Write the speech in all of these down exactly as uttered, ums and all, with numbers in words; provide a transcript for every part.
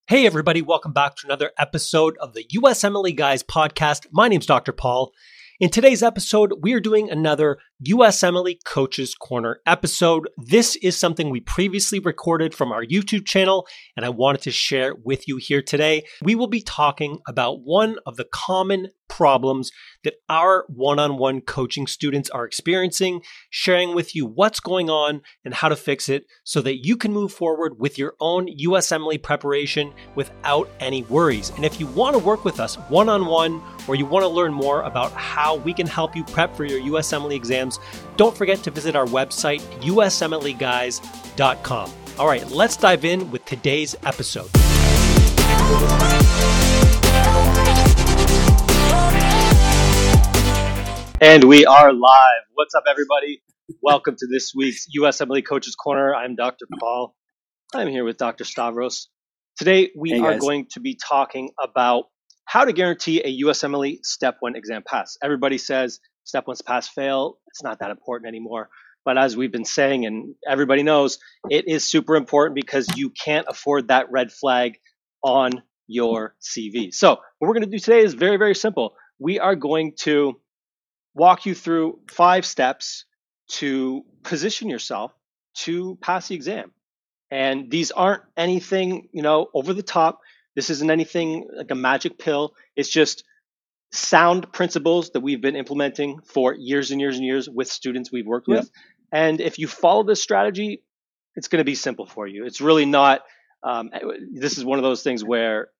Hey everybody, welcome back to another episode of the U S M L E Guys podcast. My name's Doctor Paul. In today's episode, we are doing another U S M L E Coaches Corner episode. This is something we previously recorded from our YouTube channel, and I wanted to share with you here today. We will be talking about one of the common problems that our one-on-one coaching students are experiencing, sharing with you what's going on and how to fix it so that you can move forward with your own U S M L E preparation without any worries. And if you want to work with us one-on-one, or you want to learn more about how we can help you prep for your U S M L E exams, don't forget to visit our website, U S M L E guys dot com. All right, let's dive in with today's episode. And we are live. What's up, everybody? Welcome to this week's U S M L E Coaches Corner. I'm Doctor Paul. I'm here with Doctor Stavros. Today, we hey are guys. going to be talking about how to guarantee a U S M L E Step one exam pass. Everybody says Step one's pass fail. It's not that important anymore. But as we've been saying, and everybody knows, it is super important because you can't afford that red flag on your C V. So what we're going to do today is very, very simple. We are going to walk you through five steps to position yourself to pass the exam. And these aren't anything, you know, over the top. This isn't anything like a magic pill. It's just sound principles that we've been implementing for years and years and years with students we've worked Yep. with. And if you follow this strategy, it's going to be simple for you. It's really not, um, this is one of those things where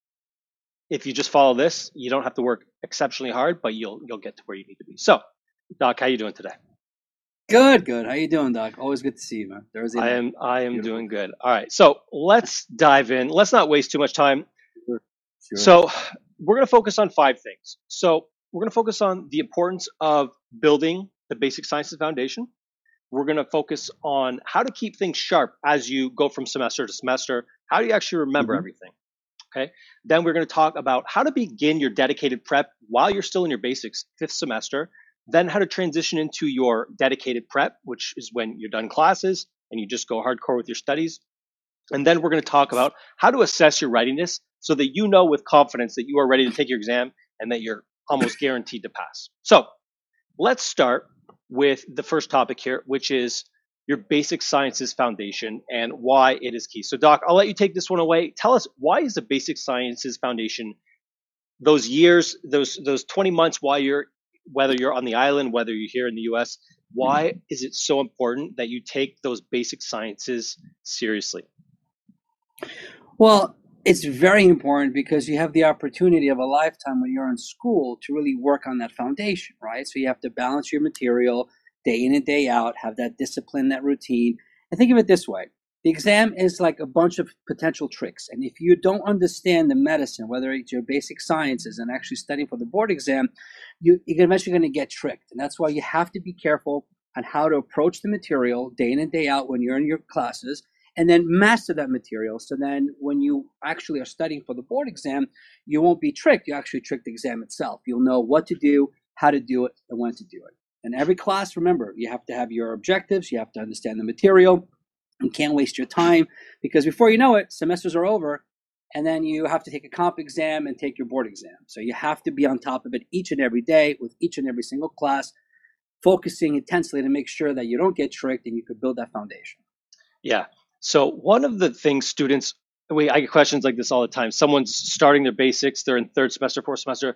if you just follow this, you don't have to work exceptionally hard, but you'll you'll get to where you need to be. So, Doc, how you doing today? Good, good. How you doing, Doc? Always good to see you, man. Thursday I night. am I am Beautiful. doing good. All right, so let's dive in. Let's not waste too much time. Sure. Sure. So we're going to focus on five things. So we're going to focus on the importance of building the basic sciences foundation. We're going to focus on how to keep things sharp as you go from semester to semester. How do you actually remember Mhm. everything? Okay. Then we're going to talk about how to begin your dedicated prep while you're still in your basics fifth semester. Then how to transition into your dedicated prep, which is when you're done classes and you just go hardcore with your studies. And then we're going to talk about how to assess your readiness so that you know with confidence that you are ready to take your exam and that you're almost guaranteed to pass. So let's start with the first topic here, which is your basic sciences foundation and why it is key. So Doc, I'll let you take this one away. Tell us, why is the basic sciences foundation, those years, those those twenty months while you're, whether you're on the island, whether you're here in the U S, why is it so important that you take those basic sciences seriously? Well, it's very important because you have the opportunity of a lifetime when you're in school to really work on that foundation, right? So you have to balance your material day in and day out, have that discipline, that routine. And think of it this way. The exam is like a bunch of potential tricks. And if you don't understand the medicine, whether it's your basic sciences and actually studying for the board exam, you, you're eventually going to get tricked. And that's why you have to be careful on how to approach the material day in and day out when you're in your classes, and then master that material. So then when you actually are studying for the board exam, you won't be tricked. You actually trick the exam itself. You'll know what to do, how to do it, and when to do it. And every class, remember, you have to have your objectives. You have to understand the material. You can't waste your time because before you know it, semesters are over, and then you have to take a comp exam and take your board exam. So you have to be on top of it each and every day with each and every single class, focusing intensely to make sure that you don't get tricked and you could build that foundation. Yeah. So one of the things students, we, I get questions like this all the time. Someone's starting their basics, they're in third semester, fourth semester,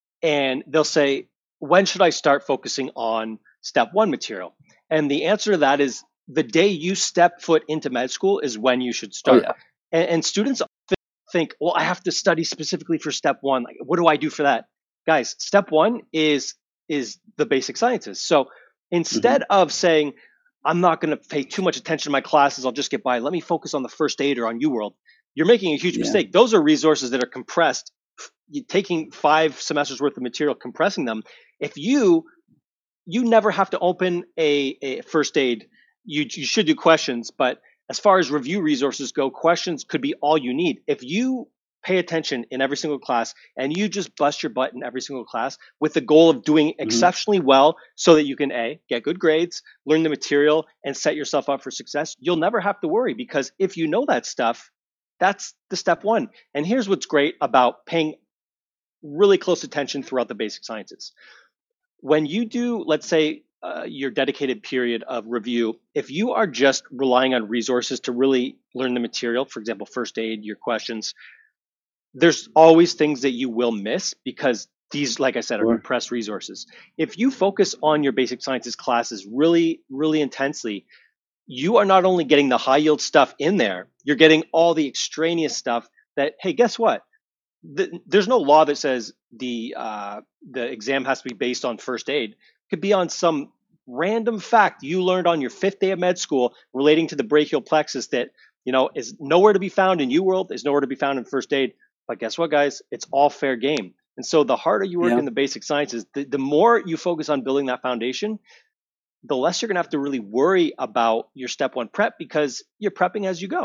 and they'll say, when should I start focusing on step one material? And the answer to that is the day you step foot into med school is when you should start. Oh, yeah. and, and students often think, well, I have to study specifically for step one. Like, what do I do for that? Guys, step one is, is the basic sciences. So instead mm-hmm. of saying, I'm not going to pay too much attention to my classes, I'll just get by, let me focus on the first aid or on UWorld, you're making a huge yeah. mistake. Those are resources that are compressed. You're taking five semesters worth of material, compressing them. If you, you never have to open a, a first aid, you, you should do questions, but as far as review resources go, questions could be all you need. If you pay attention in every single class and you just bust your butt in every single class with the goal of doing mm-hmm. exceptionally well so that you can A, get good grades, learn the material, and set yourself up for success, you'll never have to worry, because if you know that stuff, that's the step one. And here's what's great about paying really close attention throughout the basic sciences. When you do, let's say, uh, your dedicated period of review, if you are just relying on resources to really learn the material, for example, first aid, your questions, there's always things that you will miss because these, like I said, are Sure. compressed resources. If you focus on your basic sciences classes really, really intensely, you are not only getting the high yield stuff in there, you're getting all the extraneous stuff that, hey, guess what? The, there's no law that says the uh, the exam has to be based on first aid. It could be on some random fact you learned on your fifth day of med school relating to the brachial plexus that, you know, is nowhere to be found in UWorld, is nowhere to be found in first aid. But guess what, guys? It's all fair game. And so the harder you work Yeah. in the basic sciences, the, the more you focus on building that foundation, the less you're going to have to really worry about your step one prep because you're prepping as you go.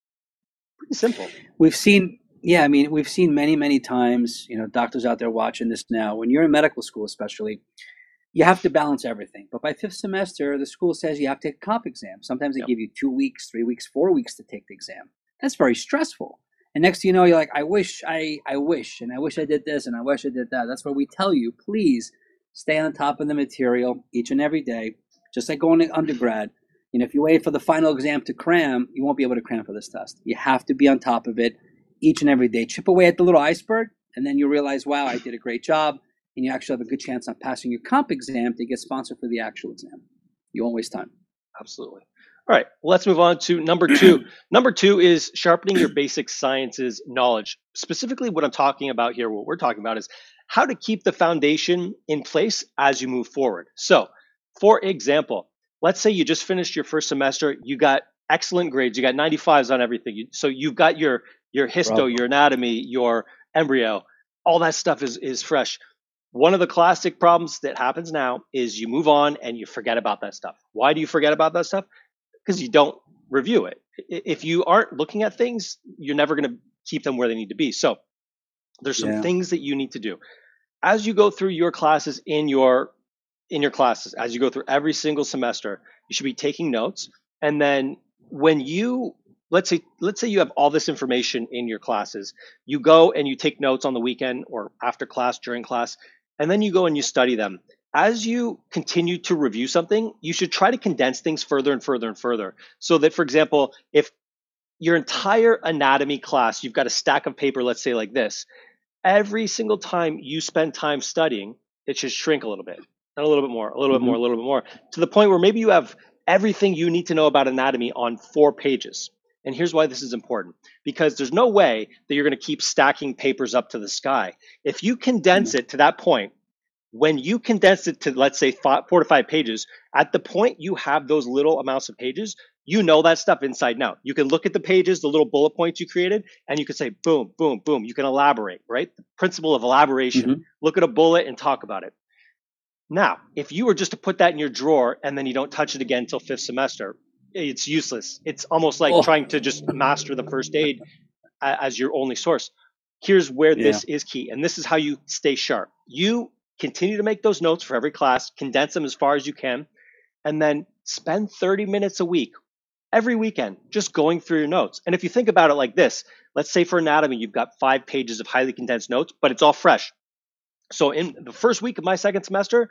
Pretty simple. We've seen, yeah, I mean, we've seen many, many times, you know, doctors out there watching this now, when you're in medical school especially, you have to balance everything. But by fifth semester, the school says you have to take a comp exam. Sometimes they Yep. give you two weeks, three weeks, four weeks to take the exam. That's very stressful. And next thing you know, you're like, I wish, I, I wish, and I wish I did this, and I wish I did that. That's why we tell you, please stay on top of the material each and every day, just like going to undergrad. You know, if you wait for the final exam to cram, you won't be able to cram for this test. You have to be on top of it each and every day. Chip away at the little iceberg, and then you realize, wow, I did a great job, and you actually have a good chance on passing your comp exam to get sponsored for the actual exam. You won't waste time. Absolutely. All right, let's move on to number two. Number two is sharpening your basic sciences knowledge. Specifically, what I'm talking about here, what we're talking about is how to keep the foundation in place as you move forward. So, for example, let's say you just finished your first semester, you got excellent grades, you got ninety-fives on everything. So you've got your your histo, Bravo. your anatomy, your embryo, all that stuff is is fresh. One of the classic problems that happens now is you move on and you forget about that stuff. Why do you forget about that stuff? Because you don't review it. If you aren't looking at things, you're never going to keep them where they need to be. So there's some Yeah. things that you need to do as you go through your classes in your in your classes. As you go through every single semester, you should be taking notes. And then when you let's say let's say you have all this information in your classes, you go and you take notes on the weekend or after class, during class, and then you go and you study them. As you continue to review something, you should try to condense things further and further and further. So that, for example, if your entire anatomy class, you've got a stack of paper, let's say like this, every single time you spend time studying, it should shrink a little bit, and a little bit more, a little bit more, a little bit more, to the point where maybe you have everything you need to know about anatomy on four pages. And here's why this is important, because there's no way that you're going to keep stacking papers up to the sky. If you condense it to that point, when you condense it to, let's say, five, four to five pages, at the point you have those little amounts of pages, you know that stuff inside and out. You can look at the pages, the little bullet points you created, and you can say, boom, boom, boom. You can elaborate, right? The principle of elaboration. Mhm. Look at a bullet and talk about it. Now, if you were just to put that in your drawer and then you don't touch it again until fifth semester, it's useless. It's almost like Oh. trying to just master the first aid a- as your only source. Here's where Yeah. this is key, and this is how you stay sharp. You continue to make those notes for every class, condense them as far as you can, and then spend thirty minutes a week, every weekend, just going through your notes. And if you think about it like this, let's say for anatomy, you've got five pages of highly condensed notes, but it's all fresh. So in the first week of my second semester,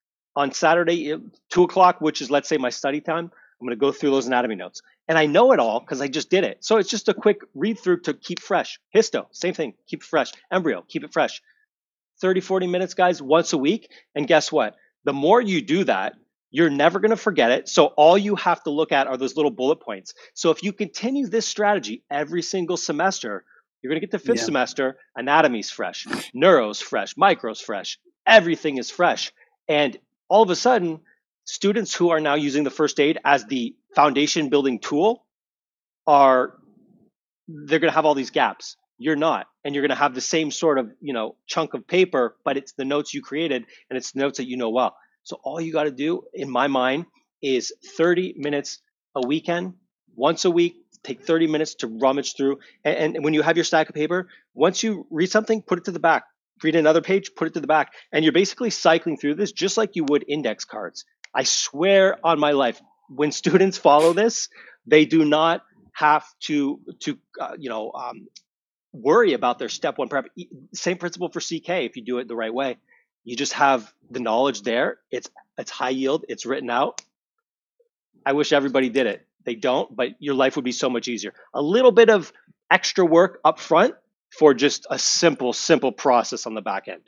on Saturday, two o'clock, which is, let's say, my study time, I'm going to go through those anatomy notes. And I know it all because I just did it. So it's just a quick read through to keep fresh. Histo, same thing, keep it fresh. Embryo, keep it fresh. thirty, forty minutes, guys, once a week. And guess what? The more you do that, you're never going to forget it. So all you have to look at are those little bullet points. So if you continue this strategy every single semester, you're going to get to fifth Yeah. semester, anatomy's fresh, neuro's fresh, micro's fresh, everything is fresh. And all of a sudden, students who are now using the first aid as the foundation building tool are, they're going to have all these gaps. You're not. And you're going to have the same sort of, you know, chunk of paper, but it's the notes you created and it's the notes that you know well. So all you got to do, in my mind, is thirty minutes a weekend, once a week, take thirty minutes to rummage through. And, and when you have your stack of paper, once you read something, put it to the back. Read another page, put it to the back. And you're basically cycling through this just like you would index cards. I swear on my life, when students follow this, they do not have to to uh, you know um, worry about their step one prep. Same principle for C K. If you do it the right way, you just have the knowledge there. It's it's high yield. It's written out. I wish everybody did it. They don't, but your life would be so much easier. A little bit of extra work up front for just a simple, simple process on the back end.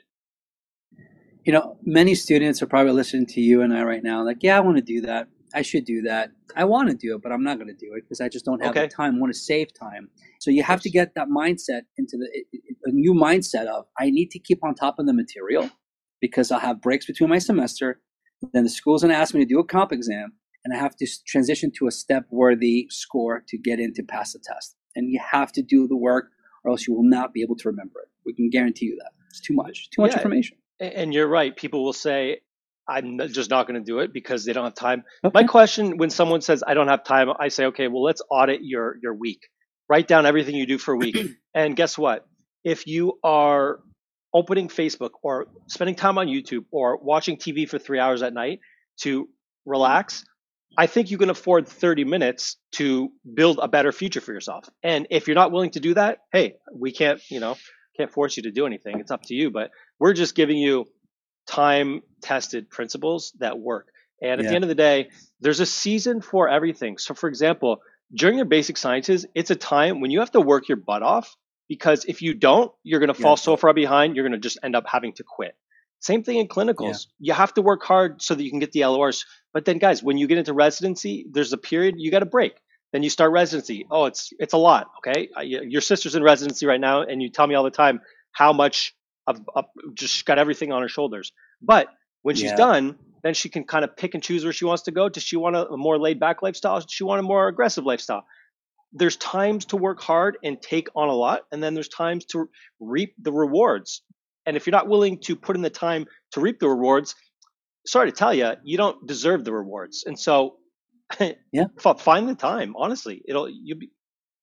You know, many students are probably listening to you and I right now, like, yeah, I want to do that. I should do that. I want to do it, but I'm not going to do it because I just don't have Okay. the time. I want to save time. So you have to get that mindset into the a new mindset of, I need to keep on top of the material because I'll have breaks between my semester. Then the school's going to ask me to do a comp exam, and I have to transition to a step-worthy score to get in to pass the test. And you have to do the work, or else you will not be able to remember it. We can guarantee you that. It's too much, too much Yeah. information. And you're right. People will say, I'm just not going to do it because they don't have time. Okay. My question when someone says, I don't have time, I say, okay, well, let's audit your, your week. Write down everything you do for a week. And guess what? If you are opening Facebook or spending time on YouTube or watching T V for three hours at night to relax, I think you can afford thirty minutes to build a better future for yourself. And if you're not willing to do that, hey, we can't, you know, can't force you to do anything. It's up to you. But we're just giving you time tested principles that work. And at Yeah. the end of the day, there's a season for everything. So for example, during your basic sciences, it's a time when you have to work your butt off, because if you don't, you're going to fall Yeah. so far behind, you're going to just end up having to quit. Same thing in clinicals. You have to work hard so that you can get the L O Rs. But then guys, when you get into residency, there's a period you got to break. Then you start residency. Oh, it's it's a lot. Okay, Uh, y- your sister's in residency right now, and you tell me all the time how much of, of just got everything on her shoulders. But when she's Yeah. done, then she can kind of pick and choose where she wants to go. Does she want a, a more laid back lifestyle? Does she want a more aggressive lifestyle? There's times to work hard and take on a lot, and then there's times to reap the rewards. And if you're not willing to put in the time to reap the rewards, sorry to tell you, you don't deserve the rewards. And so, Yeah. f- find the time. Honestly, it'll you. Be,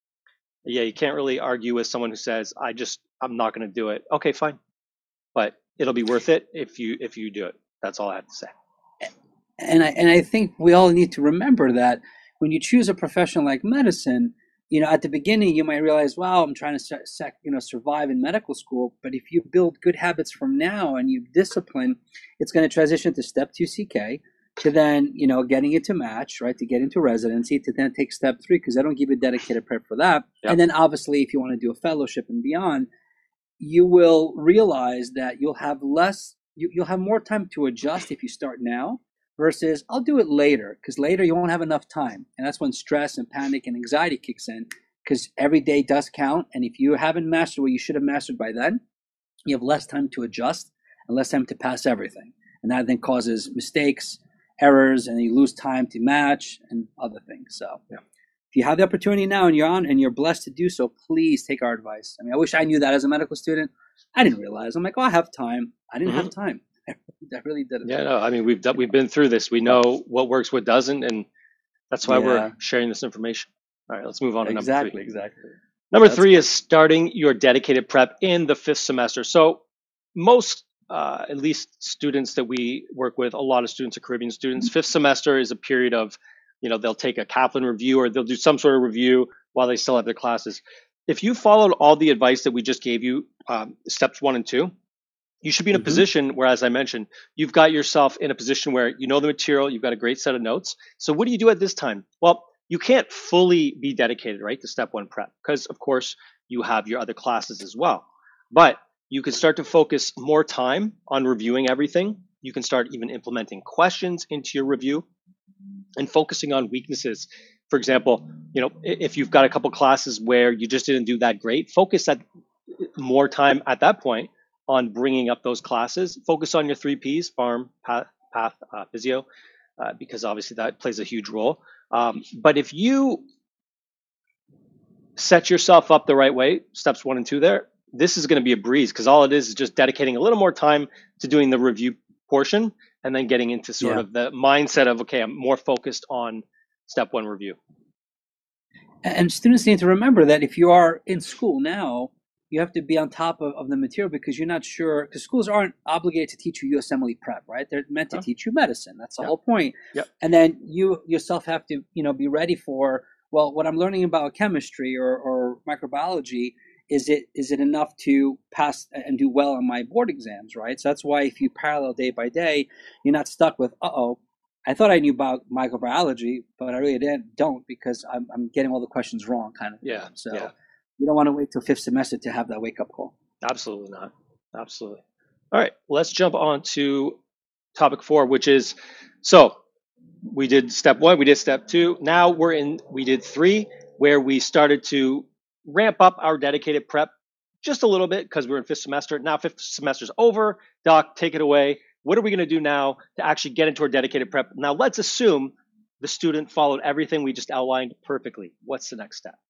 yeah, you can't really argue with someone who says, "I just I'm not going to do it." Okay, fine, but it'll be worth it if you if you do it. That's all I have to say. And I and I think we all need to remember that when you choose a profession like medicine, you know, at the beginning you might realize, wow, I'm trying to sec, sec, you know survive in medical school. But if you build good habits from now and you discipline, it's going to transition to step two C K, to then you know getting into match, right, to get into residency, to then take step three because I don't give you dedicated prep for that. Yep. And then obviously if you want to do a fellowship and beyond, you will realize that you'll have less, you, you'll have more time to adjust if you start now versus I'll do it later, because later you won't have enough time. And that's when stress and panic and anxiety kicks in, because every day does count. And if you haven't mastered what you should have mastered by then, you have less time to adjust and less time to pass everything. And that then causes mistakes, errors, and you lose time to match and other things. So Yeah. if you have the opportunity now and you're on and you're blessed to do so, please take our advice. I mean, I wish I knew that as a medical student. I didn't realize. I'm like, oh, I have time. I didn't have time. I really didn't. Yeah, no, I mean we've done, we've been through this. We know what works, what doesn't, and that's why Yeah. we're sharing this information. All right, let's move on to Exactly, number three. exactly. Number That's three is starting your dedicated prep in the fifth semester. So most, uh, at least students that we work with, a lot of students are Caribbean students. Fifth semester is a period of, you know, they'll take a Kaplan review or they'll do some sort of review while they still have their classes. If you followed all the advice that we just gave you, um, steps one and two, you should be in a Mhm. position where, as I mentioned, you've got yourself in a position where you know the material, you've got a great set of notes. So what do you do at this time? Well, you can't fully be dedicated, right, to step one prep because, of course, you have your other classes as well. But you can start to focus more time on reviewing everything. You can start even implementing questions into your review and focusing on weaknesses. For example, you know, i- if you've got a couple classes where you just didn't do that great, focus at more time at that point on bringing up those classes. Focus on your three Ps: farm, path, path uh, physio, uh, because obviously that plays a huge role. Um, but if you set yourself up the right way, steps one and two there, this is going to be a breeze because all it is is just dedicating a little more time to doing the review portion and then getting into sort Yeah. of the mindset of, okay, I'm more focused on step one review. And students need to remember that if you are in school now, you have to be on top of, of the material because you're not sure, because schools aren't obligated to teach you U S M L E prep, right? They're meant to Oh. teach you medicine. That's the Yep. whole point. Yep. And then you yourself have to, you know, be ready for Well, what I'm learning about chemistry or, or microbiology, is it is it enough to pass and do well on my board exams, right? So that's why if you parallel day by day, you're not stuck with, uh-oh, I thought I knew about microbiology, but I really didn't, don't because I'm, I'm getting all the questions wrong kind of thing. Yeah. So Yeah. you don't want to wait till fifth semester to have that wake-up call. Absolutely not. Absolutely. All right. Let's jump on to topic four, which is, so we did step one, we did step two. Now we're in, we did three, where we started to ramp up our dedicated prep just a little bit because we're in fifth semester. Now fifth semester's over. Doc, take it away. What are we going to do now to actually get into our dedicated prep? Now let's assume the student followed everything we just outlined perfectly. What's the next step?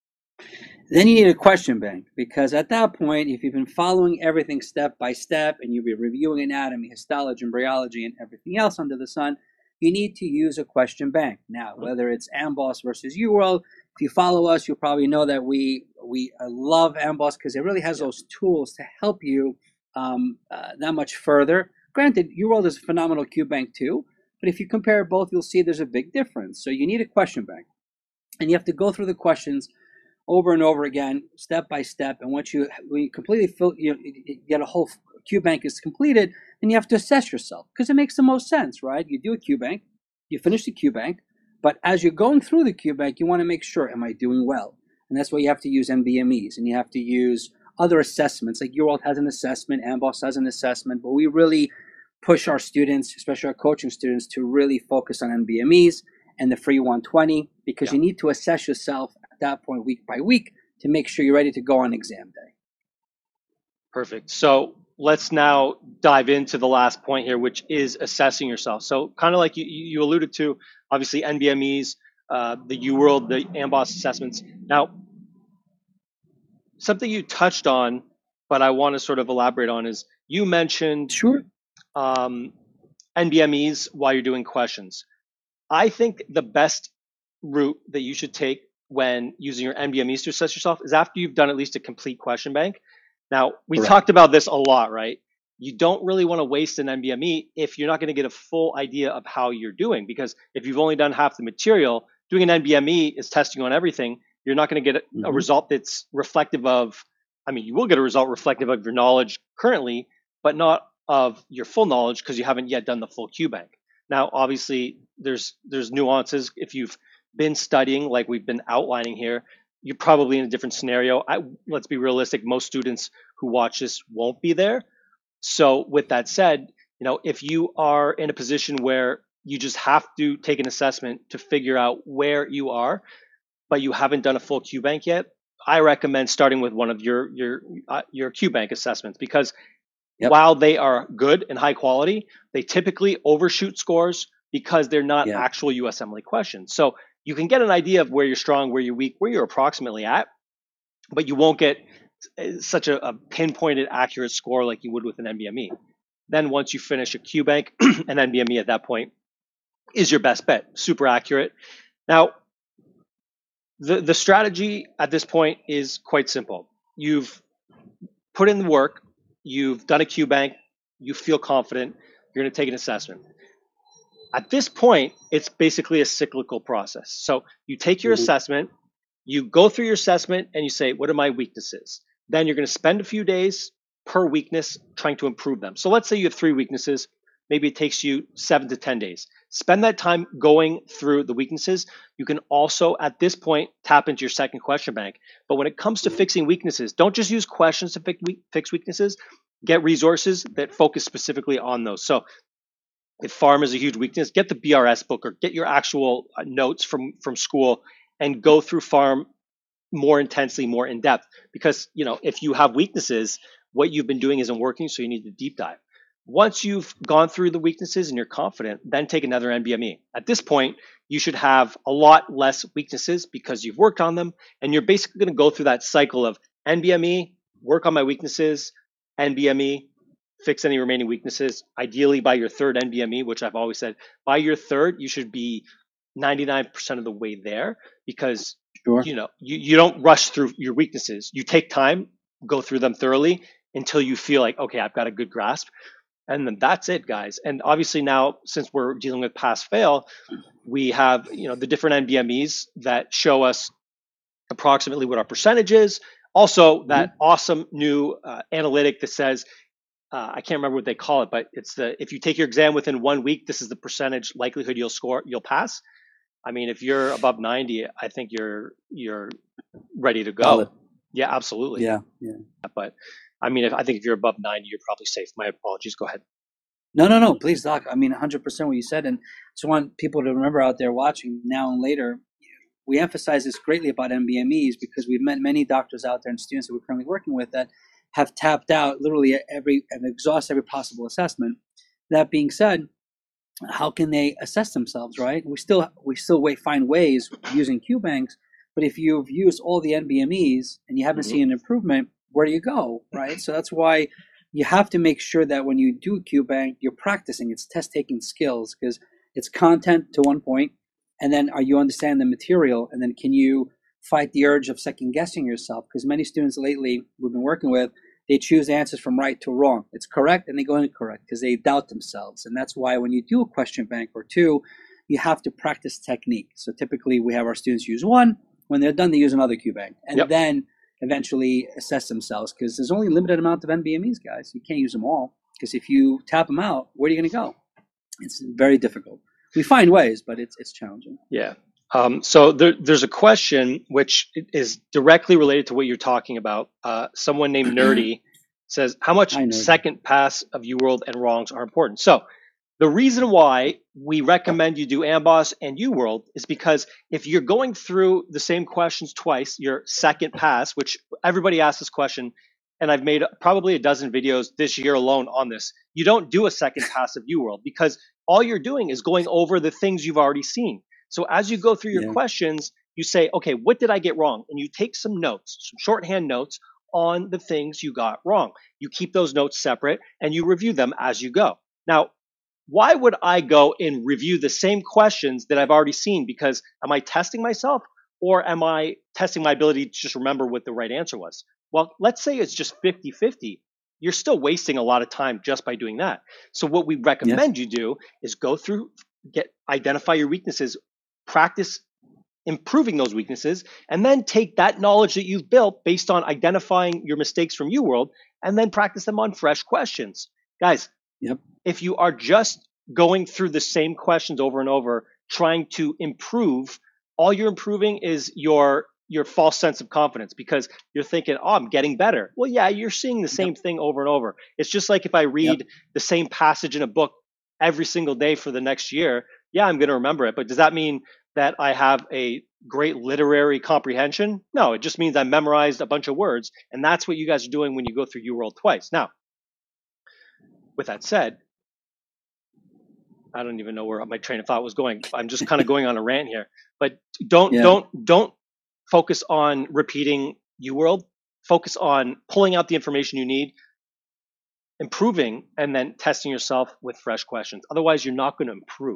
Then you need a question bank, because at that point, if you've been following everything step by step and you've been reviewing anatomy, histology, embryology, and everything else under the sun, you need to use a question bank. Now, whether it's AMBOSS versus UWorld, if you follow us, you'll probably know that we we uh, love AMBOSS because it really has those tools to help you um, uh, that much further. Granted, UWorld is a phenomenal Q bank too, but if you compare both, you'll see there's a big difference. So you need a question bank, and you have to go through the questions over and over again, step by step. And once you, when you completely fill, you, you get a whole Q bank is completed, then you have to assess yourself, because it makes the most sense, right? You do a Q bank, you finish the Q bank, but as you're going through the Q bank, you want to make sure, am I doing well? And that's why you have to use N B M Es, and you have to use other assessments. Like UWorld has an assessment, AMBOSS has an assessment, but we really push our students, especially our coaching students, to really focus on N B M Es and the free one twenty, because yeah. you need to assess yourself at that point week by week to make sure you're ready to go on exam day. Perfect. So let's now dive into the last point here, which is assessing yourself. So kind of like you, you alluded to, obviously N B M Es, uh, the UWorld, the AMBOSS assessments. Now, something you touched on, but I want to sort of elaborate on, is you mentioned sure. um, N B M Es while you're doing questions. I think the best route that you should take when using your N B M Es to assess yourself is after you've done at least a complete question bank. Now, we Correct. talked about this a lot, right? You don't really want to waste an N B M E if you're not going to get a full idea of how you're doing, because if you've only done half the material, doing an N B M E is testing on everything. You're not going to get a, mm-hmm. a result that's reflective of, I mean, you will get a result reflective of your knowledge currently, but not of your full knowledge because you haven't yet done the full Q bank. Now, obviously, there's there's nuances. If you've been studying like we've been outlining here, you're probably in a different scenario. I, let's be realistic. Most students who watch this won't be there. So with that said, you know, if you are in a position where you just have to take an assessment to figure out where you are, but you haven't done a full Q bank yet, I recommend starting with one of your your uh, your Q bank assessments, because Yep. while they are good and high quality, they typically overshoot scores because they're not yeah. actual U S M L E questions. So you can get an idea of where you're strong, where you're weak, where you're approximately at, but you won't get such a, a pinpointed accurate score like you would with an N B M E. Then once you finish a Q bank, an N B M E at that point is your best bet, super accurate. Now, the, the strategy at this point is quite simple. You've put in the work, you've done a Q bank, you feel confident, you're going to take an assessment. At this point, it's basically a cyclical process. So you take your mm-hmm. assessment, you go through your assessment, and you say, what are my weaknesses? Then you're going to spend a few days per weakness trying to improve them. So let's say you have three weaknesses. Maybe it takes you seven to ten days. Spend that time going through the weaknesses. You can also, at this point, tap into your second question bank. But when it comes to fixing weaknesses, don't just use questions to fix weaknesses. Get resources that focus specifically on those. So if pharm is a huge weakness, get the B R S book or get your actual notes from, from school and go through pharm more intensely, more in depth. Because, you know, if you have weaknesses, what you've been doing isn't working, so you need to deep dive. Once you've gone through the weaknesses and you're confident, then take another N B M E. At this point, you should have a lot less weaknesses because you've worked on them, and you're basically going to go through that cycle of N B M E, work on my weaknesses, N B M E, fix any remaining weaknesses. Ideally, by your third N B M E, which I've always said, by your third, you should be ninety-nine percent of the way there, because sure. you know you, you don't rush through your weaknesses. You take time, go through them thoroughly until you feel like, okay, I've got a good grasp. And then that's it, guys. And obviously now, since we're dealing with pass fail, we have, you know, the different N B M Es that show us approximately what our percentage is. Also, that mm-hmm. awesome new uh, analytic that says, uh, I can't remember what they call it, but it's the, if you take your exam within one week, this is the percentage likelihood you'll score, you'll pass. I mean, if you're above ninety, I think you're, you're ready to go. Solid. Yeah, absolutely. Yeah. Yeah. But I mean, if, I think if you're above ninety, you're probably safe. My apologies. Go ahead. No, no, no. Please, Doc. I mean, one hundred percent what you said. And I just want people to remember out there watching now and later, we emphasize this greatly about N B M Es because we've met many doctors out there and students that we're currently working with that have tapped out literally every and exhaust every possible assessment. That being said, how can they assess themselves, right? We still we still find ways using Q banks, but if you've used all the N B M Es and you haven't mm-hmm. seen an improvement, where do you go, right? So that's why you have to make sure that when you do Q bank, you're practicing. It's test-taking skills because it's content to one point, and then are you understand the material, and then can you fight the urge of second-guessing yourself? Because many students lately we've been working with, they choose answers from right to wrong. It's correct, and they go incorrect because they doubt themselves. And that's why when you do a question bank or two, you have to practice technique. So typically we have our students use one. When they're done, they use another Q bank. And yep. then eventually assess themselves because there's only a limited amount of N B M Es, guys. You can't use them all because if you tap them out, where are you going to go? It's very difficult. We find ways, but it's it's challenging. Yeah. Um, so there, there's a question which is directly related to what you're talking about. Uh, someone named Nerdy says, how much Hi, second pass of UWorld and wrongs are important? So the reason why we recommend you do Amboss and UWorld is because if you're going through the same questions twice, your second pass, which everybody asks this question, and I've made probably a dozen videos this year alone on this, you don't do a second pass of UWorld because all you're doing is going over the things you've already seen. So as you go through your yeah. questions, you say, okay, what did I get wrong? And you take some notes, some shorthand notes on the things you got wrong. You keep those notes separate and you review them as you go. Now, why would I go and review the same questions that I've already seen? Because am I testing myself or am I testing my ability to just remember what the right answer was? Well, let's say it's just fifty-fifty. You're still wasting a lot of time just by doing that. So what we recommend yes. you do is go through, get identify your weaknesses, practice improving those weaknesses, and then take that knowledge that you've built based on identifying your mistakes from UWorld and then practice them on fresh questions. Guys, yep. if you are just going through the same questions over and over, trying to improve, all you're improving is your your false sense of confidence because you're thinking, oh, I'm getting better. Well, yeah, you're seeing the same yep. thing over and over. It's just like if I read yep. the same passage in a book every single day for the next year, yeah, I'm going to remember it. But does that mean that I have a great literary comprehension? No, it just means I memorized a bunch of words. And that's what you guys are doing when you go through UWorld twice. Now, with that said, I don't even know where my train of thought was going. I'm just kind of going on a rant here. But don't yeah. don't don't focus on repeating UWorld. Focus on pulling out the information you need, improving, and then testing yourself with fresh questions. Otherwise, you're not going to improve.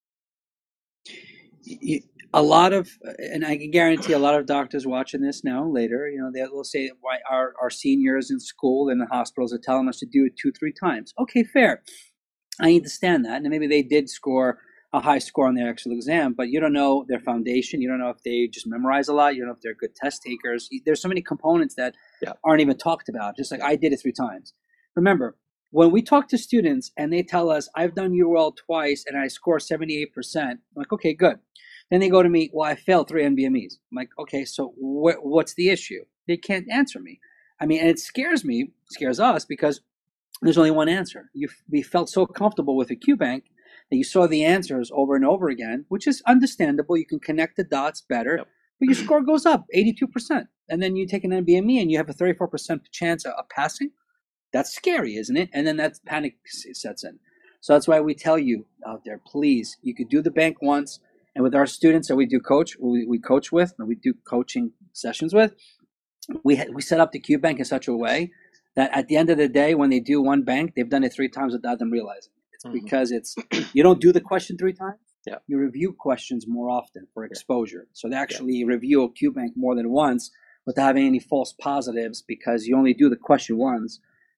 A lot of, and I can guarantee a lot of doctors watching this now later, you know, they'll say why our, our seniors in school and the hospitals are telling us to do it two, three times. Okay, fair. I understand that. And maybe they did score a high score on their actual exam, but you don't know their foundation. You don't know if they just memorize a lot. You don't know if they're good test takers. There's so many components that yeah. aren't even talked about, just like I did it three times. Remember, when we talk to students and they tell us, I've done UWorld twice and I score seventy-eight percent, I'm like, okay, good. Then they go to me, well, I failed three N B M Es. I'm like, okay, so wh- what's the issue? They can't answer me. I mean, and it scares me, scares us, because there's only one answer. You we felt so comfortable with a Q bank that you saw the answers over and over again, which is understandable. You can connect the dots better, yep. but your score goes up eighty-two percent. And then you take an N B M E and you have a thirty-four percent chance of passing. That's scary, isn't it? And then that panic sets in. So that's why we tell you out there, please, you could do the bank once. And with our students that we do coach, we, we coach with, and we do coaching sessions with, we ha- we set up the Q bank in such a way that at the end of the day, when they do one bank, they've done it three times without them realizing it. It's mm-hmm. because it's you don't do the question three times. Yeah. You review questions more often for exposure. So they actually yeah. review a Q bank more than once without having any false positives because you only do the question once.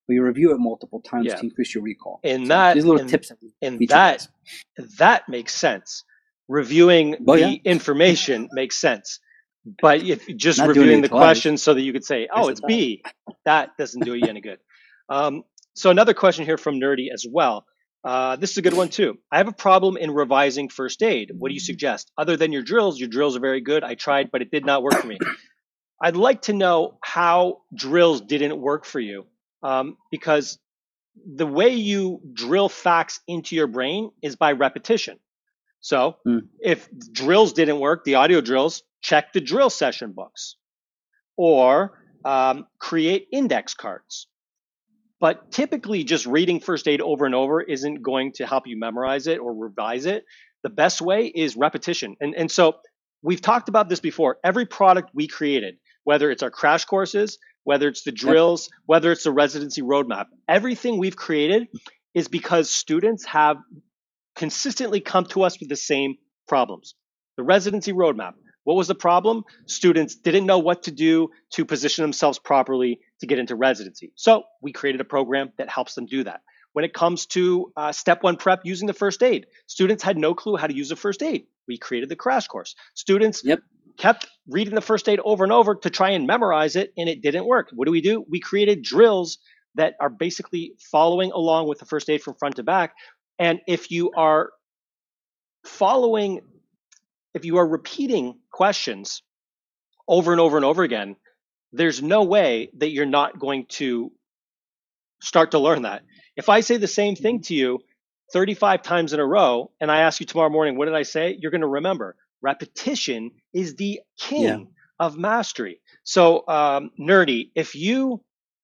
but you review it multiple times Yeah. to increase your recall. And so that, these little and, tips that we and teach you that, guys. that makes sense. Reviewing Oh, the yeah. information makes sense. But if just Not doing reviewing it the twice. question so that you could say, oh, Where's it's the B, that doesn't do you any good. Um, so another question here from Nerdy as well. Uh, this is a good one too. I have a problem in revising first aid. What do you suggest? Other than your drills, your drills are very good. I tried, but it did not work for me. I'd like to know how drills didn't work for you, um, because the way you drill facts into your brain is by repetition. So Mm. if drills didn't work, the audio drills, check the drill session books or um, create index cards. But typically just reading first aid over and over isn't going to help you memorize it or revise it. The best way is repetition. And, and so we've talked about this before. Every product we created, whether it's our crash courses, whether it's the drills, yep. whether it's the residency roadmap, everything we've created is because students have consistently come to us with the same problems. The residency roadmap. What was the problem? Students didn't know what to do to position themselves properly to get into residency. So we created a program that helps them do that. When it comes to uh, step one prep using the first aid, students had no clue how to use the first aid. We created the crash course. Students yep. kept reading the first aid over and over to try and memorize it, and it didn't work. What do we do? We created drills that are basically following along with the first aid from front to back. And if you are following, if you are repeating questions over and over and over again, there's no way that you're not going to start to learn that. If I say the same thing to you thirty-five times in a row, and I ask you tomorrow morning, what did I say? You're going to remember. Repetition is the king yeah. of mastery. So, um, Nerdy, if you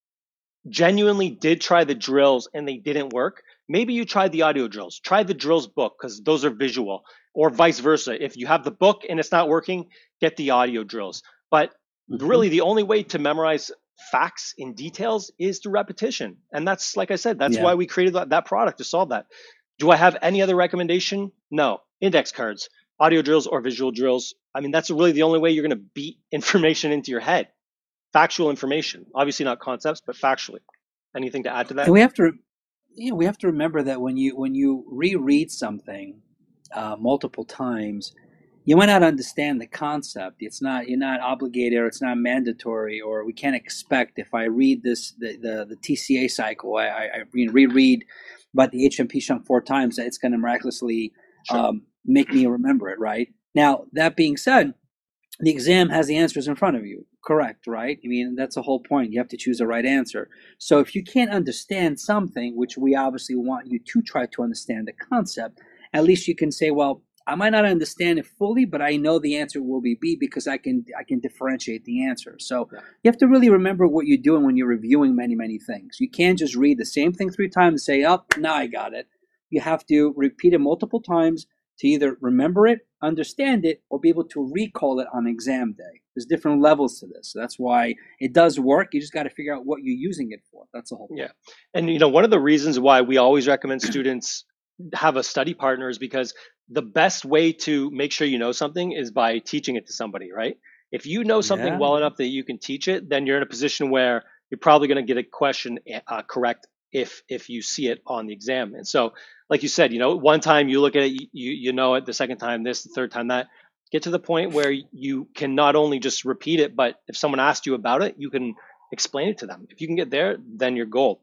genuinely did try the drills and they didn't work, maybe you tried the audio drills. Try the drills book because those are visual, or vice versa. If you have the book and it's not working, get the audio drills. But mm-hmm. really the only way to memorize facts in details is through repetition. And that's, like I said, that's yeah. why we created that, that product to solve that. Do I have any other recommendation? No. Index cards, audio drills, or visual drills. I mean, that's really the only way you're going to beat information into your head. Factual information, obviously not concepts, but factually. Anything to add to that? And we have to, you know, we have to remember that when you when you reread something uh, multiple times, you might not understand the concept. It's not you're not obligated, or it's not mandatory, or we can't expect if I read this the the, the T C A cycle, I, I, I reread about the H M P shunt four times, that it's going to miraculously sure. um, make me remember it. Right now, that being said, the exam has the answers in front of you. Correct, right? I mean, that's the whole point. You have to choose the right answer. So if you can't understand something, which we obviously want you to try to understand the concept, at least you can say, well, I might not understand it fully, but I know the answer will be B because I can I can differentiate the answer. So yeah. you have to really remember what you're doing when you're reviewing many, many things. You can't just read the same thing three times and say, oh, now I got it. You have to repeat it multiple times to either remember it, understand it, or be able to recall it on exam day. There's different levels to this. So that's why it does work. You just got to figure out what you're using it for. That's the whole point. Yeah. And, you know, one of the reasons why we always recommend students have a study partner is because the best way to make sure you know something is by teaching it to somebody, right? If you know something yeah. well enough that you can teach it, then you're in a position where you're probably going to get a question uh, correct if if you see it on the exam. And so, like you said, you know, one time you look at it, you you know it, the second time this, the third time that. Get to the point where you can not only just repeat it, but if someone asked you about it, you can explain it to them. If you can get there, then you're gold.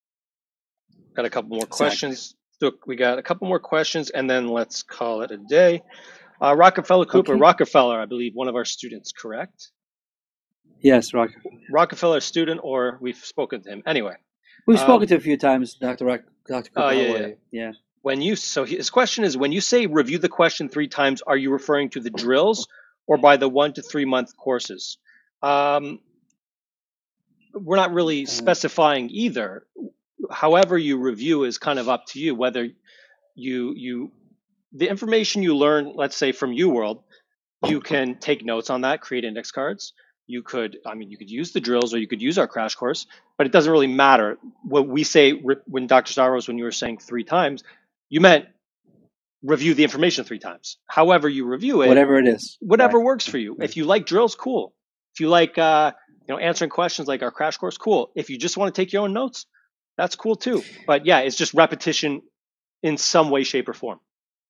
Got a couple more exactly. questions. Look, we got a couple more questions, and then let's call it a day. Uh, Rockefeller Cooper, okay. Rockefeller, I believe, one of our students, correct? Yes, Rockefeller. Rockefeller student, or we've spoken to him. Anyway. We've um, spoken to a few times, Doctor Rock, Doctor Cooper. Oh, yeah, yeah. yeah. When you so his question is, when you say review the question three times, are you referring to the drills or by the one to three month courses? Um, we're not really specifying either. However you review is kind of up to you. Whether you you the information you learn, let's say from UWorld, you can take notes on that, create index cards. You could, I mean, you could use the drills or you could use our crash course, but it doesn't really matter. What we say when Doctor Stavros, when you were saying three times, you meant review the information three times. However you review it, whatever it is, whatever right. works for you. If you like drills, cool. If you like, uh, you know, answering questions like our crash course, cool. If you just want to take your own notes, That's cool too. But yeah, it's just repetition in some way, shape, or form.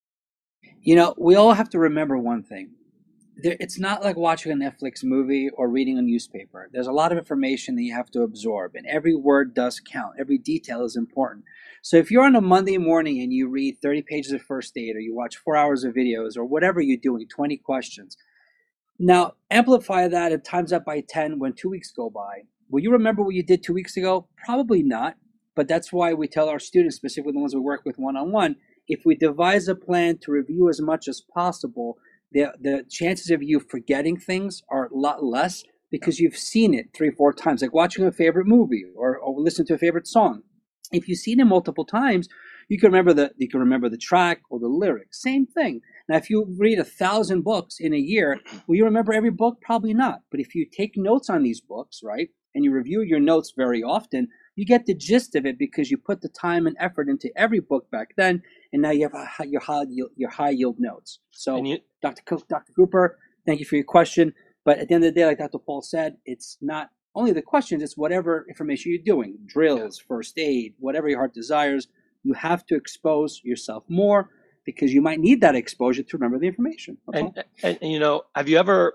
You know, we all have to remember one thing. There, it's not like watching a Netflix movie or reading a newspaper. There's a lot of information that you have to absorb, and every word does count. Every detail is important. So if you're on a Monday morning and you read thirty pages of first aid, or you watch four hours of videos, or whatever you're doing, twenty questions, now amplify that and times that by ten when two weeks go by. Will you remember what you did two weeks ago? Probably not. But that's why we tell our students, specifically the ones we work with one-on-one, if we devise a plan to review as much as possible, the the chances of you forgetting things are a lot less because you've seen it three, four times, like watching a favorite movie or, or listen to a favorite song. If you've seen it multiple times, you can remember the you can remember the track or the lyrics. Same thing. Now, if you read a thousand books in a year, will you remember every book? Probably not. But if you take notes on these books, right, and you review your notes very often, you get the gist of it because you put the time and effort into every book back then, and now you have a, your high yield, your high yield notes. So, you, Doctor Co- Doctor Cooper, thank you for your question. But at the end of the day, like Doctor Paul said, it's not only the questions; it's whatever information you're doing, drills, first aid, whatever your heart desires. You have to expose yourself more because you might need that exposure to remember the information. And, and, and you know, have you ever?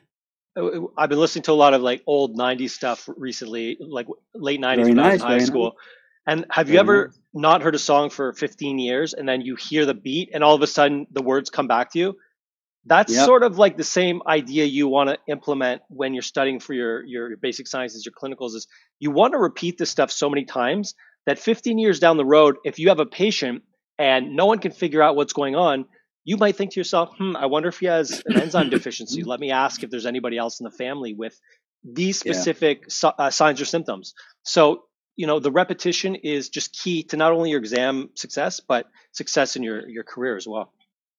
I've been listening to a lot of like old nineties stuff recently, like late nineties when nice, I was in high school. Nice. And have you very ever nice. not heard a song for fifteen years and then you hear the beat and all of a sudden the words come back to you? That's yep. sort of like the same idea you want to implement when you're studying for your, your basic sciences, your clinicals, is you want to repeat this stuff so many times that fifteen years down the road, if you have a patient and no one can figure out what's going on, you might think to yourself, hmm, I wonder if he has an enzyme deficiency. Let me ask if there's anybody else in the family with these specific yeah. uh, signs or symptoms. So, you know, the repetition is just key to not only your exam success, but success in your, your career as well.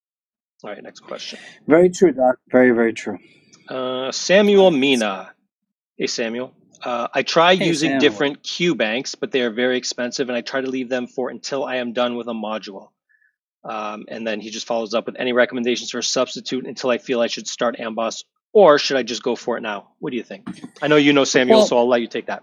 All right, next question. Very true, Doc. Very, very true. Uh, Samuel Mina. Hey, Samuel. Uh, I try hey, using Samuel. different Q banks, but they are very expensive, and I try to leave them for until I am done with a module. Um, and then he just follows up with any recommendations for a substitute until I feel I should start Amboss, or should I just go for it now? What do you think? I know you know Samuel, well, so I'll let you take that.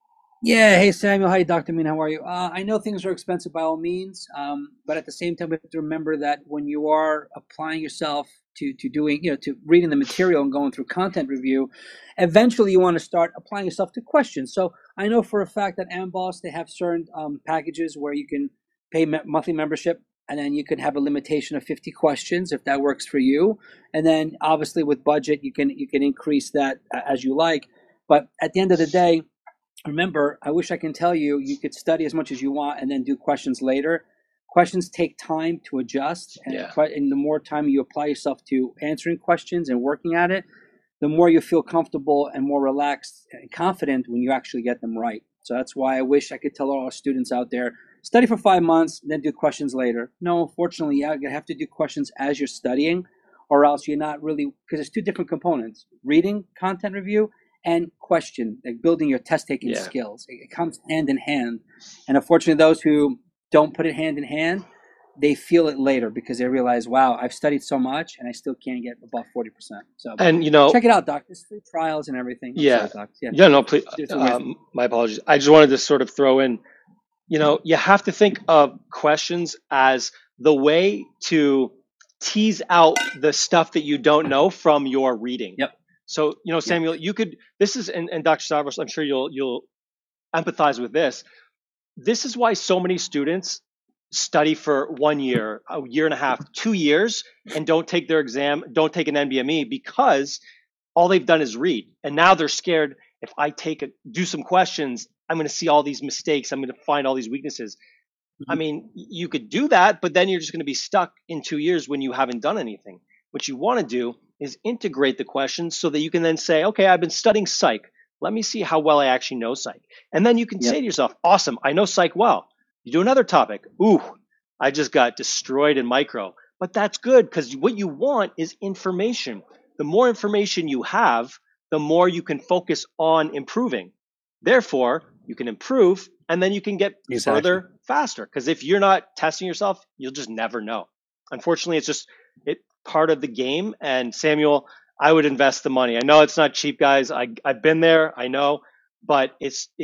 Yeah. Hey, Samuel. Hi, Doctor Min. How are you? Uh, I know things are expensive by all means, um, but at the same time, we have to remember that when you are applying yourself to, to doing, you know, to reading the material and going through content review, eventually you want to start applying yourself to questions. So I know for a fact that Amboss, they have certain um, packages where you can pay me- monthly membership. And then you can have a limitation of fifty questions if that works for you. And then obviously with budget, you can you can increase that as you like. But at the end of the day, remember, I wish I can tell you, you could study as much as you want and then do questions later. Questions take time to adjust. And, yeah. and the more time you apply yourself to answering questions and working at it, the more you feel comfortable and more relaxed and confident when you actually get them right. So that's why I wish I could tell all our students out there, study for five months, then do questions later. No, unfortunately, yeah, you have to do questions as you're studying, or else you're not really, because there's two different components: reading, content review, and question, like building your test-taking yeah. skills. It, it comes hand in hand. And unfortunately, those who don't put it hand in hand, they feel it later because they realize, wow, I've studied so much and I still can't get above forty percent. So and you know, check it out, Doc. There's free trials and everything. I'm yeah. sorry, Doc. yeah. Yeah, no, please. Um, my apologies. I just wanted to sort of throw in, you know, you have to think of questions as the way to tease out the stuff that you don't know from your reading. Yep. So, you know, Samuel, yep. you could, this is, and, and Doctor Stavros, I'm sure you'll, you'll empathize with this. This is why so many students study for one year, a year and a half, two years, and don't take their exam, don't take an N B M E, because all they've done is read. And now they're scared, if I take a, do some questions, I'm going to see all these mistakes. I'm going to find all these weaknesses. Mm-hmm. I mean, you could do that, but then you're just going to be stuck in two years when you haven't done anything. What you want to do is integrate the questions so that you can then say, okay, I've been studying psych. Let me see how well I actually know psych. And then you can yep. say to yourself, awesome, I know psych well. You do another topic. Ooh, I just got destroyed in micro. But that's good, because what you want is information. The more information you have, the more you can focus on improving. Therefore, you can improve, and then you can get exactly. further faster. Because if you're not testing yourself, you'll just never know. Unfortunately, it's just it part of the game. And Samuel, I would invest the money. I know it's not cheap, guys. I, I've been there. I know, but it's it's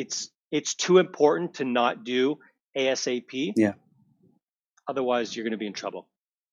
it's too important to not do ASAP. Yeah. Otherwise, you're going to be in trouble.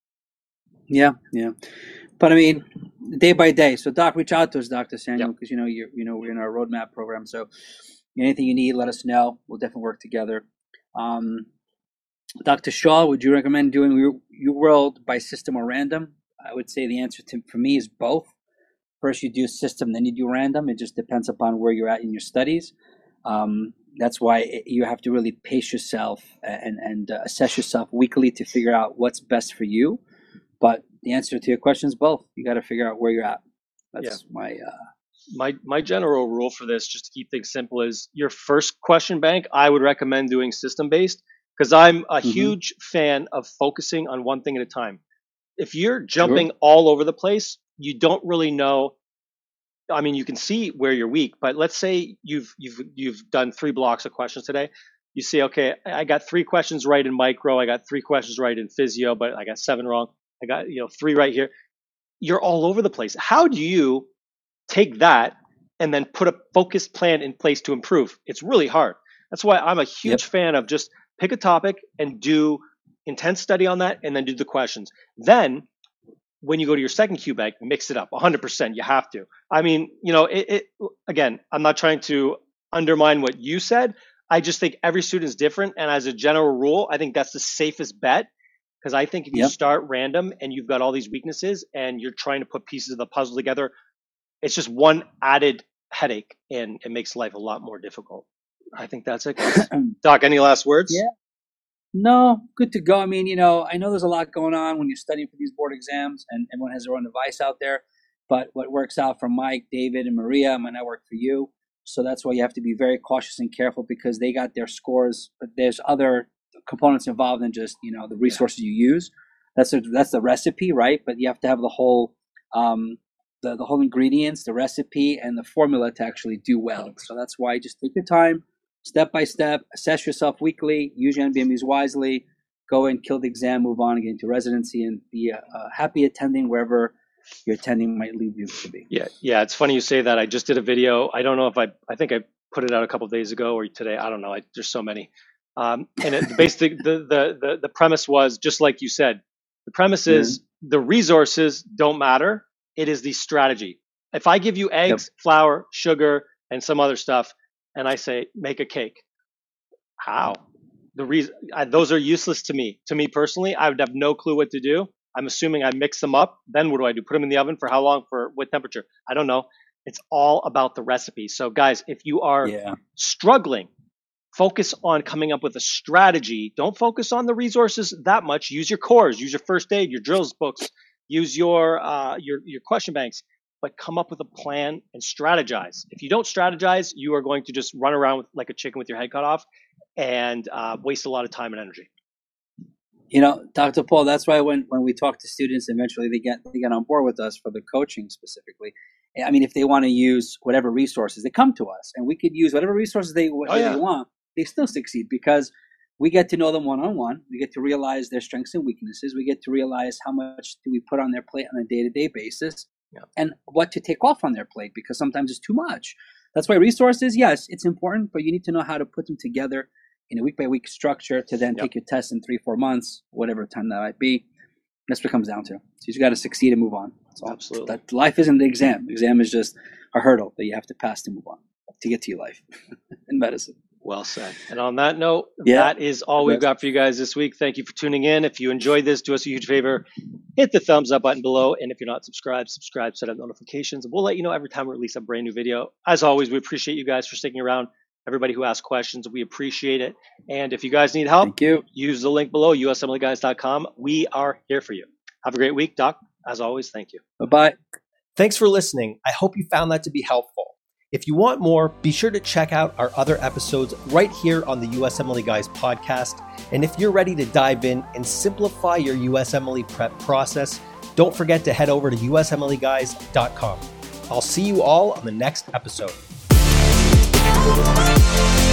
Yeah, yeah. But I mean, day by day. So, Doc, reach out to us, Doctor Samuel, because yep. you know you you know we're in our roadmap program. So, anything you need, let us know. We'll definitely work together. Um, Doctor Shaw, would you recommend doing UWorld by system or random? I would say the answer to for me is both. First, you do system, then you do random. It just depends upon where you're at in your studies. Um, that's why it, you have to really pace yourself and and uh, assess yourself weekly to figure out what's best for you. But the answer to your question is both. You got to figure out where you're at. That's yeah. my uh, my my general rule for this, just to keep things simple, is your first question bank. I would recommend doing system based because I'm a mm-hmm. huge fan of focusing on one thing at a time. If you're jumping sure. all over the place, you don't really know. I mean, you can see where you're weak, but let's say you've you've you've done three blocks of questions today. You see, okay, I got three questions right in micro. I got three questions right in physio, but I got seven wrong. I got, you know, three right here. You're all over the place. How do you take that and then put a focused plan in place to improve? It's really hard. That's why I'm a huge yep. fan of just pick a topic and do intense study on that and then do the questions. Then when you go to your second Q bank, mix it up one hundred percent. You have to. I mean, you know, it, it again, I'm not trying to undermine what you said. I just think every student is different. And as a general rule, I think that's the safest bet. Because I think if you yep. start random and you've got all these weaknesses and you're trying to put pieces of the puzzle together, it's just one added headache and it makes life a lot more difficult. I think that's it. Doc, any last words? Yeah. No, good to go. I mean, you know, I know there's a lot going on when you're studying for these board exams and everyone has their own device out there. But what works out for Mike, David, and Maria might not work for you. So that's why you have to be very cautious and careful because they got their scores, but there's other components involved in just, you know, the resources you use. That's a, that's the recipe, right? But you have to have the whole um, the, the whole ingredients, the recipe, and the formula to actually do well. So that's why just take your time, step by step, assess yourself weekly, use your N B M Es wisely, go and kill the exam, move on and get into residency, and be a, a happy attending wherever your attending might lead you to be. Yeah, yeah. It's funny you say that. I just did a video. I don't know if I, I think I put it out a couple of days ago or today. I don't know. I, there's so many. Um, and it, basically, the, the the the premise was just like you said. The premise is mm-hmm. the resources don't matter. It is the strategy. If I give you eggs, yep. flour, sugar, and some other stuff, and I say make a cake, how? The reason I, those are useless to me. To me personally, I would have no clue what to do. I'm assuming I mix them up. Then what do I do? Put them in the oven for how long? For what temperature? I don't know. It's all about the recipe. So guys, if you are yeah. struggling, focus on coming up with a strategy. Don't focus on the resources that much. Use your cores, use your first aid, your drills books, use your uh, your your question banks, but come up with a plan and strategize. If you don't strategize, you are going to just run around with, like a chicken with your head cut off and uh, waste a lot of time and energy. You know, Doctor Paul, that's why when, when we talk to students, eventually they get they get on board with us for the coaching specifically. I mean, if they want to use whatever resources, they come to us, and we could use whatever resources they, oh, yeah. they want. They still succeed because we get to know them one-on-one. We get to realize their strengths and weaknesses. We get to realize how much do we put on their plate on a day-to-day basis yeah. and what to take off on their plate because sometimes it's too much. That's why resources, yes, it's important, but you need to know how to put them together in a week-by-week structure to then yep. take your test in three, four months, whatever time that might be. That's what it comes down to. So you just got to succeed and move on. So absolutely. That life isn't the exam. The exam is just a hurdle that you have to pass to move on, to get to your life in medicine. Well said. And on that note, yeah. that is all we've got for you guys this week. Thank you for tuning in. If you enjoyed this, do us a huge favor. Hit the thumbs up button below. And if you're not subscribed, subscribe, set up notifications. We'll let you know every time we release a brand new video. As always, we appreciate you guys for sticking around. Everybody who asked questions, we appreciate it. And if you guys need help, Thank you. use the link below, U S M L E guys dot com. We are here for you. Have a great week, Doc. As always, thank you. Bye-bye. Thanks for listening. I hope you found that to be helpful. If you want more, be sure to check out our other episodes right here on the U S M L E Guys podcast. And if you're ready to dive in and simplify your U S M L E prep process, don't forget to head over to U S M L E guys dot com. I'll see you all on the next episode.